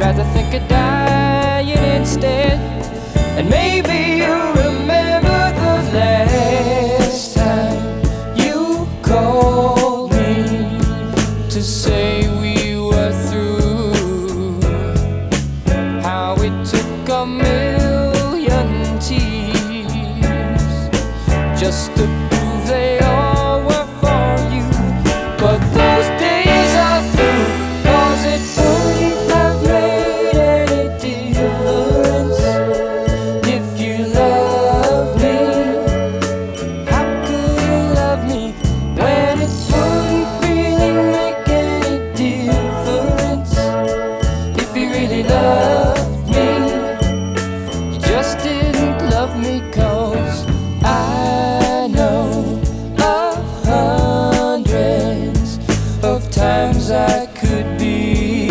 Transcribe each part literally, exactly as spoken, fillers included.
rather think of dying instead. And maybe you remember the last time you called me to say we were through. How it took a million tears just to prove they all were for you. But those days are through, 'cause it wouldn't have made any difference if you loved me. How could you love me when it wouldn't really make any difference if you really loved me? You just didn't love me, 'cause I know of hundreds of times I could be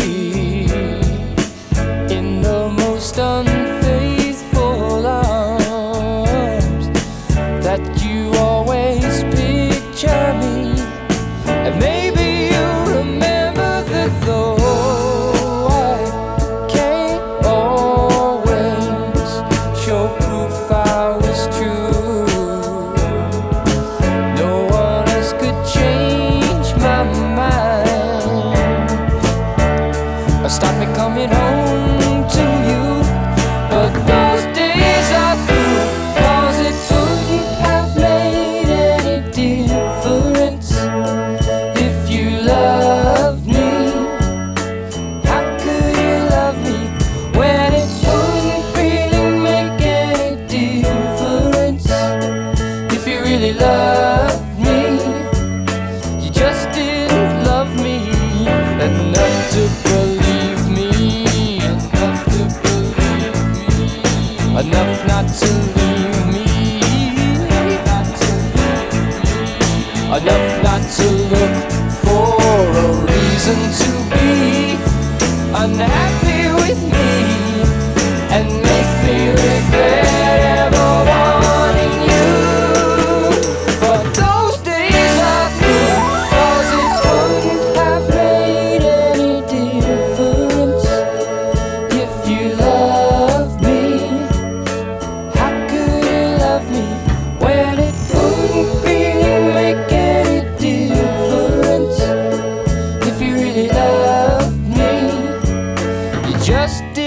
in the most unfaithful arms, that you always picture me. And maybe you remember that though I can't always show proof I was true, no one else could change my mind or stop me coming home to you. But those days are through, 'cause it wouldn't have made any difference if you loved me. How could you love me when it wouldn't really make any difference if you really loved me? You just didn't love me enough to believe me, enough to believe me, enough not to leave me, not to leave me, enough not to look for a reason to be unhappy with me and make me regret ever wanting you. But those days are through, 'cause it wouldn't have made any difference if you loved me. How could you love me when it wouldn't really make any difference if you really loved me? You just